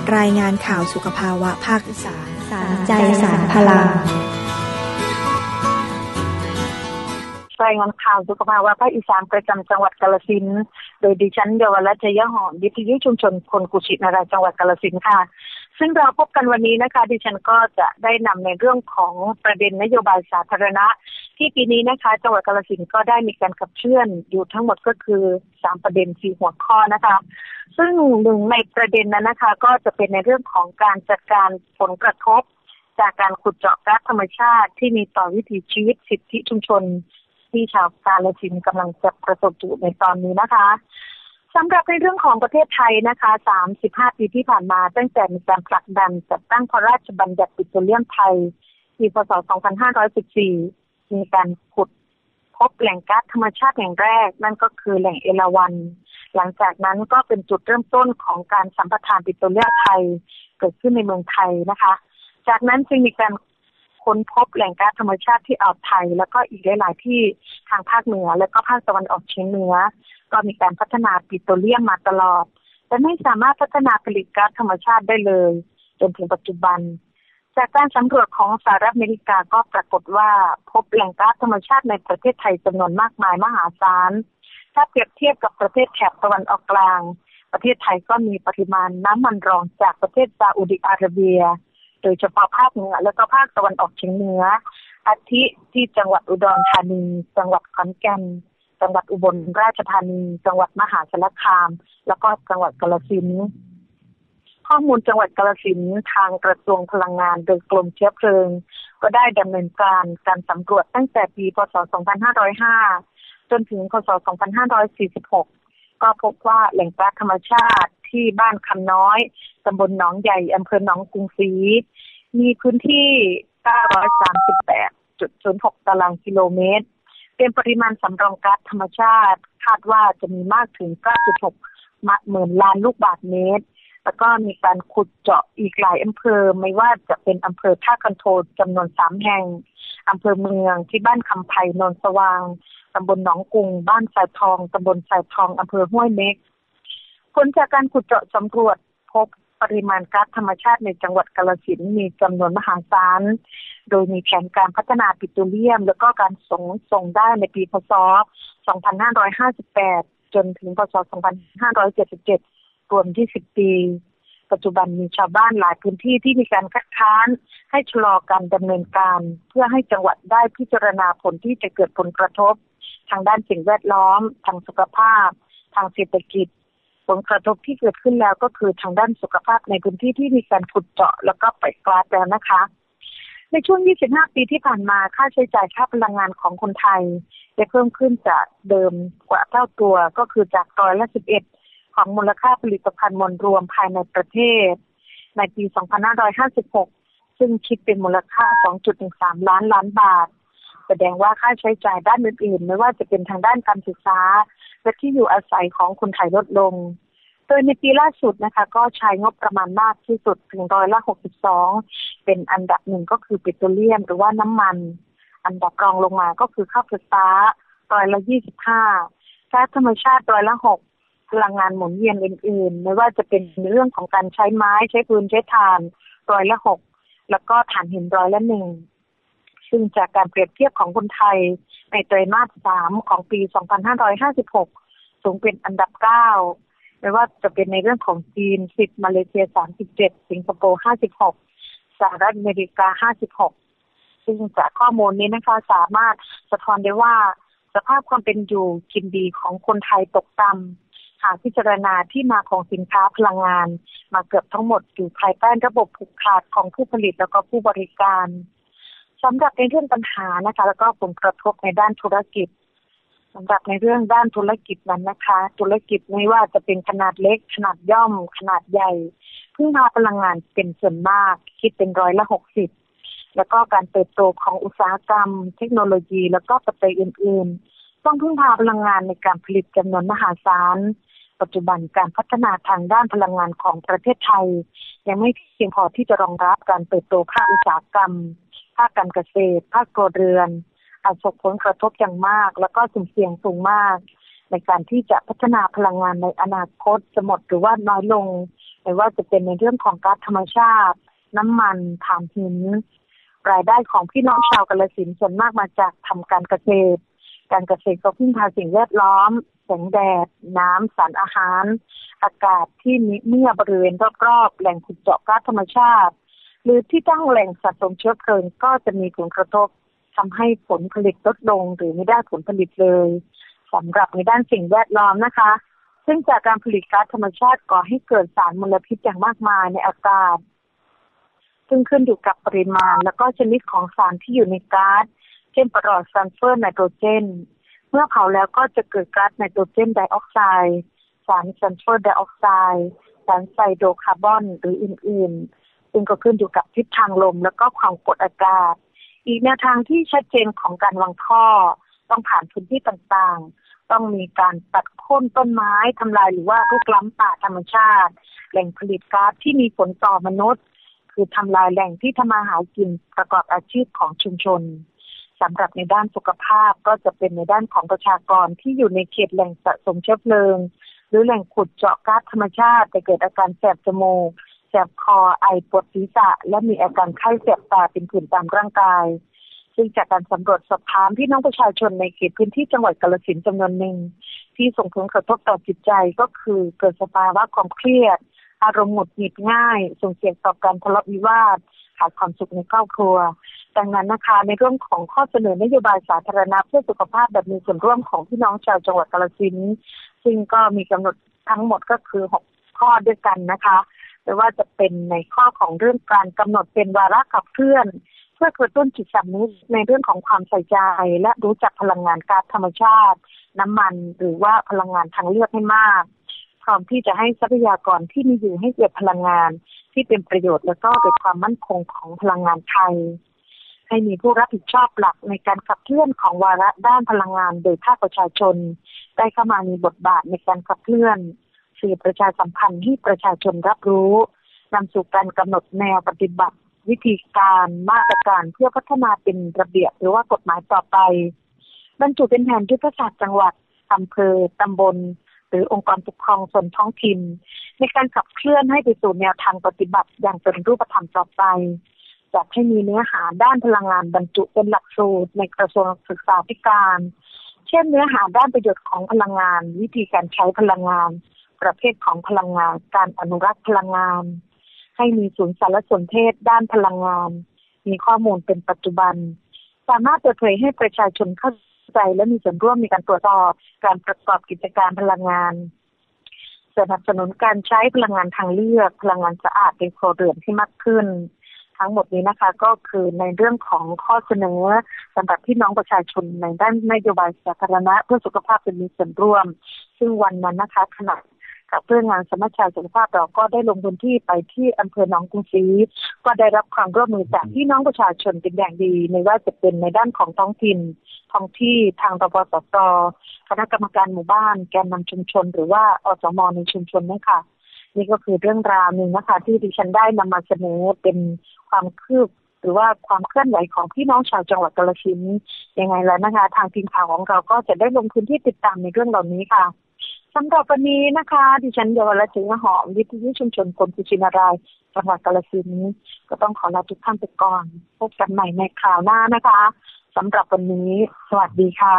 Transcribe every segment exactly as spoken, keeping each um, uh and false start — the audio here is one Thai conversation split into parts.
รายงานข่าวสุขภาวะภาคอีสานสารใจสารพลังรายงานข่าวสุขภาวะภาคอีสานประจำจังหวัดกาฬสินธุ์โดยดิฉันเยาวรัตน์ยหอมวิทยุชุมชนคนกุชินารายจังหวัดกาฬสินธุ์ค่ะซึ่งเราพบกันวันนี้นะคะดิฉันก็จะได้นำในเรื่องของประเด็นนโยบายสาธารณะที่ปีนี้นะคะจังหวัดกาฬสินธุ์ก็ได้มีการขับเคลื่อนอยู่ทั้งหมดก็คือสามประเด็นสี่หัวข้อนะคะซึ่งหนึ่งในประเด็นนั้นนะคะก็จะเป็นในเรื่องของการจัดการผลกระทบจากการขุดเจาะก๊าซธรรมชาติที่มีต่อวิถีชีวิตสิทธิชุมชนที่ชาวกาฬสินธุ์กำลังจะประสบอยู่ในตอนนี้นะคะสำหรับในเรื่องของประเทศไทยนะคะสามสิบห้าปีที่ผ่านมาตั้งแต่มีการผลักดันจัดตั้งพระราชบัญญัติปิโตรเลียมไทยปีพ.ศ. สองพันห้าร้อยสิบสี่มีการขุดพบแหล่งก๊าซธรรมชาติแห่งแรกนั่นก็คือแหล่งเอราวัณหลังจากนั้นก็เป็นจุดเริ่มต้นของการสัมปทานปิโตรเลียมไทยเกิดขึ้นในเมืองไทยนะคะจากนั้นจึงมีการค้นพบแหล่งก๊าซธรรมชาติที่อ่าวไทยแล้วก็อีกหลายๆที่ทางภาคเหนือและก็ภาคตะวันออกเฉียงเหนือก็มีการพัฒนาปิโตรเลียมมาตลอดแต่ไม่สามารถพัฒนาผลิตก๊าซธรรมชาติได้เลยจนถึงปัจจุบันจากการสำรวจของสหรัฐอเมริกาก็ปรากฏว่าพบแหล่งก๊าซธรรมชาติในประเทศไทยจำนวนมากมายมหาศาลถ้าเปรียบเทียบกับประเทศแถบตะวันออกกลางประเทศไทยก็มีปริมาณน้ำมันรองจากประเทศซาอุดิอาระเบียโดยเฉพาะภาคเหนือและก็ภาคตะวันออกเฉียงเหนืออาทิที่จังหวัดอุดรธานีจังหวัดขอนแก่นจังหวัดอุบลราชธานีจังหวัดมหาสารคามแล้วก็จังหวัดกาฬสินธุ์ข้อมูลจังหวัดกาฬสินธุ์ทางกระทรวงพลังงานโดยกรมเชื้อเพลิงก็ได้ดำเนินการการสำรวจตั้งแต่ปีพ.ศ. สองพันห้าร้อยห้าจนถึงพ.ศ. สองพันห้าร้อยสี่สิบหกก็พบว่าแหล่งก๊าซธรรมชาติที่บ้านคำน้อยตำบลหนองใหญ่อำเภอหนองกรุงศรีมีพื้นที่ เก้าร้อยสามสิบแปดจุดศูนย์หก ตารางกิโลเมตรเป็นปริมาณสำรองก๊าซธรรมชาติคาดว่าจะมีมากถึง เก้าจุดหก หมื่นล้านลูกบาศก์เมตรแล้วก็มีการขุดเจาะอีกหลายอำเภอไม่ว่าจะเป็นอำเภอท่าคันโทจำนวนสามแห่งอำเภอเมืองที่บ้านคำไผ่โนนสว่างตำบลหนองกุงบ้านสายทองตำบลสายทองอำเภอห้วยเม็กผลจากการขุดเจาะสำรวจพบปริมาณก๊าซธรรมชาติในจังหวัดกาฬสินธุ์มีจำนวนมหาศาลโดยมีแผนการพัฒนาปิโตรเลียมแล้วก็การส่งส่งได้ในปีพ.ศ. สองพันห้าร้อยห้าสิบแปดจนถึงพ.ศ. สองพันห้าร้อยเจ็ดสิบเจ็ดรวมยี่สิบปีปัจจุบันมีชาวบ้านหลายพื้นที่ที่มีการคัดค้านให้ชะลอการดำเนินการเพื่อให้จังหวัดได้พิจารณาผลที่จะเกิดผลกระทบทางด้านสิ่งแวดล้อมทางสุขภาพทางเศรษฐกิจผลกระทบที่เกิดขึ้นแล้วก็คือทางด้านสุขภาพในพื้นที่ที่มีการขุดเจาะแล้วก็ปล่อยก๊าซแล้วนะคะในช่วงยี่สิบห้าปีที่ผ่านมาค่าใช้จ่ายค่าพลังงานของคนไทยได้เพิ่มขึ้นจากเดิมกว่าเท่าตัวก็คือจากร้อยละสิบเอ็ดของมูลค่าผลิตภัณฑ์มวลรวมภายในประเทศในปีสองพันห้าร้อยห้าสิบหกซึ่งคิดเป็นมูลค่า สองจุดหนึ่งสาม ล้านล้านบาทแสดงว่าค่าใช้จ่ายด้านอื่นๆไม่ว่าจะเป็นทางด้านการศึกษาและที่อยู่อาศัยของคนไทยลดลงโดยในปีล่าสุดนะคะก็ใช้งบประมาณมากที่สุดถึงร้อยละหกสิบสองเป็นอันดับหนึ่งก็คือปิโตรเลียมหรือว่าน้ำมันอันดับรองลงมาก็คือข้าวไฟฟ้าร้อยละยี่สิบห้าก๊าซธรรมชาติร้อยละหกพลังงานหมุนเวียนอื่นๆไม่ว่าจะเป็นในเรื่องของการใช้ไม้ใช้ฟืนใช้ถ่านร้อยละหกแล้วก็ถ่านหินร้อยละหนึ่งซึ่งจากการเปรียบเทียบของคนไทยในไตรมาสสามของปีสองพันห้าร้อยห้าสิบหกสูงเป็นอันดับเก้าไม่ว่าจะเป็นในเรื่องของจีนสิบมาเลเซียสามสิบเจ็ดสิงคโปร์ห้าสิบหกสหรัฐอเมริกาห้าสิบหกซึ่งจากข้อมูลนี้นะคะสามารถสะท้อนได้ว่าสภาพความเป็นอยู่กินดีของคนไทยตกต่ำหากพิจารณาที่มาของสินค้าพลังงานมาเกือบทั้งหมดอยู่ภายใต้ระบบผูกขาดของผู้ผลิตแล้วก็ผู้บริการสำหรับในเรื่องปัญหานะคะแล้วก็ผลกระทบในด้านธุรกิจสำหรับในเรื่องด้านธุรกิจนั้นนะคะธุรกิจไม่ว่าจะเป็นขนาดเล็กขนาดย่อมขนาดใหญ่พึ่งพาพลังงานเป็นส่วนมากคิดเป็นร้อยละหกสิบแล้วก็การเติบโตของอุตสาหกรรมเทคโนโลยีแล้วก็ปัจจัยอื่นๆต้องพึ่งพาพลังงานในการผลิตจำนวนมหาศาลปัจจุบันการพัฒนาทางด้านพลังงานของประเทศไทยยังไม่เพียงพอที่จะรองรับการเติบโตภาคอุตสาหกรรมภาคการเกษตรภาคครัวเรือนอาจส่งผลกระทบอย่างมากแล้วก็สุ่มเสี่ยงสูงมากในการที่จะพัฒนาพลังงานในอนาคตจะหมดหรือว่าน้อยลงไม่ว่าจะเป็นในเรื่องของก๊าซธรรมชาติน้ำมันถ่านหินรายได้ของพี่น้องชาวกาฬสินธุ์ส่วนมากมาจากทำการเกษตรการเกษตรก็พึ่งพาสิ่งแวดล้อมแสงแดดน้ำสารอาหารอากาศที่มีเมื่อบริเวณรอบๆแหล่งขุดเจาะก๊าซธรรมชาติหรือที่ตั้งแหล่งสะสมเชื้อเพลิงก็จะมีผลกระทบทำให้ผลผลิตลดลงหรือไม่ได้ผลผลิตเลยสำหรับในด้านสิ่งแวดล้อมนะคะซึ่งจากการผลิตก๊าซธรรมชาติก่อให้เกิดสารมลพิษอย่างมากมายในอากาศซึ่งขึ้นอยู่กับปริมาณและก็ชนิดของสารที่อยู่ในก๊าซเช่นปรอดซัลเฟอร์ไนโตรเจนเมื่อเผาแล้วก็จะเกิดก๊าซไนโตรเจนไดออกไซด์สารซัลเฟอร์ไดออกไซด์สารไซโดคาร์บอนหรืออื่นๆซึ่งก็ขึ้นอยู่กับทิศทางลมและก็ความกดอากาศอีกแนวทางที่ชัดเจนของการวางท่อต้องผ่านพื้นที่ต่างๆต้องมีการตัดโค่นต้นไม้ทำลายหรือว่ารุกล้ำป่าธรรมชาติแหล่งผลิตก๊าซที่มีผลต่อมนุษย์คือทำลายแหล่งที่ทำมาหากินประกอบอาชีพของชุมชนสำหรับในด้านสุขภาพก็จะเป็นในด้านของประชากรที่อยู่ในเขตแหล่งสะสมเชื้อเพลิงหรือแหล่งขุดเจาะก๊าซธรรมชาติจะเกิดอาการแสบจมูกแสบคอไอปวดศีรษะและมีอาการไข้แสบตาเป็นผื่นตามร่างกายซึ่งจากการสำรวจสอบถามพี่น้องประชาชนในเขตพื้นที่จังหวัดกาฬสินธุ์จำนวนหนึ่งที่ส่งผลกระทบต่อจิตใจก็คือเกิดสภาวะความเครียดอารมณ์หงุดหงิดง่ายส่งเสียงต่อการทะเลาะวิวาทขาดความสุขในครอบครัวดังนั้นนะคะในเรื่องของข้อเสนอนโยบายสาธารณะเพื่อสุขภาพแบบมีส่วนร่วมของพี่น้องชาวจังหวัดกาฬสินธุ์ซึ่งก็มีกำหนดทั้งหมดก็คือหกข้อด้วยกันนะคะไม่ว่าจะเป็นในข้อของเรื่องการกำหนดเป็นวาระขับเคลื่อนเพื่อกระตุ้นจิตสำนึกในเรื่องของความใส่ใจและรู้จักพลังงานก๊าซธรรมชาติน้ำมันหรือว่าพลังงานทางเลือกให้มากพร้อมที่จะให้ทรัพยากรที่มีอยู่ให้เกิดพลังงานที่เป็นประโยชน์และก็เกิดความมั่นคงของพลังงานไทยให้มีผู้รับผิดชอบหลักในการขับเคลื่อนของวาระด้านพลังงานโดยภาคประชาชนได้เข้ามามีบทบาทในการขับเคลื่อนสื่อประชาสัมพันธ์ให้ประชาชนรับรู้นำสู่การกำหนดแนวปฏิบัติวิธีการมาตรการเพื่อพัฒนาเป็นระเบียบหรือว่ากฎหมายต่อไปบรรจุเป็นแผนยุทธศาสตร์จังหวัดอำเภอตำบลหรือองค์กรปกครองส่วนท้องถิ่นในการขับเคลื่อนให้ไปสู่แนวทางปฏิบัติอย่างเป็นรูปธรรมต่อไปจัดให้มีเนื้อหาด้านพลังงานบรรจุเป็นหลักสูตรในกระทรวงศึกษาธิการเช่นเนื้อหาด้านประโยชน์ของพลังงานวิธีการใช้พลังงานประเภทของพลังงานการอนุรักษ์พลังงานให้มีศูนย์สารสนเทศด้านพลังงานมีข้อมูลเป็นปัจจุบันสามารถเปิดเผยให้ประชาชนเข้าใจและมีส่วนร่วมในการตรวจสอบการประกอบกิจการพลังงานสนับสนุนการใช้พลังงานทางเลือกพลังงานสะอาดในครัวเรือนที่มากขึ้นทั้งหมดนี้นะคะก็คือในเรื่องของข้อเสนอสำหรับพี่น้องประชาชนในด้านนโยบายสาธารณะเพื่อสุขภาพเป็นมีส่วนร่วมซึ่งวันนั้นนะคะขณะกับเรื่องงานสมัชชาสุขภาพเราก็ได้ลงพื้นที่ไปที่อำเภอหนองกรุงศรีก็ได้รับความร่วมมือจากพี่น้องประชาชนเป็นอย่างดีไม่ว่าจะเป็นในด้านของท้องถิ่นท้องที่ทางรปสสคณะกรรมการหมู่บ้านแกนนำชุมชนหรือว่าอสม.ในชุมชนนี่ค่ะนี่ก็คือเรื่องราวนึงนะคะที่ดิฉันได้นำมาเสนอเป็นความคืบหรือว่าความเคลื่อนไหวของพี่น้องชาวจังหวัดกาฬสินธุ์ยังไงแล้วนะคะทางทีมข่าวของเราก็จะได้ลงพื้นที่ติดตามในเรื่องเหล่านี้ค่ะสำหรับวันนี้นะคะดิฉันเยาวรัตน์ จึงหอมวิทยุชุมชนคนกุชินารายจังหวัดกาฬสินธุ์ก็ต้องขอลาทุกท่านไปก่อนพบกันใหม่ในคราวหน้านะคะสำหรับวันนี้สวัสดีค่ะ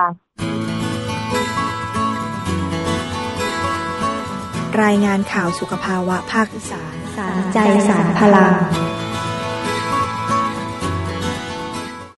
รายงานข่าวสุขภาวะภาคอีสานสารใจสารพลัง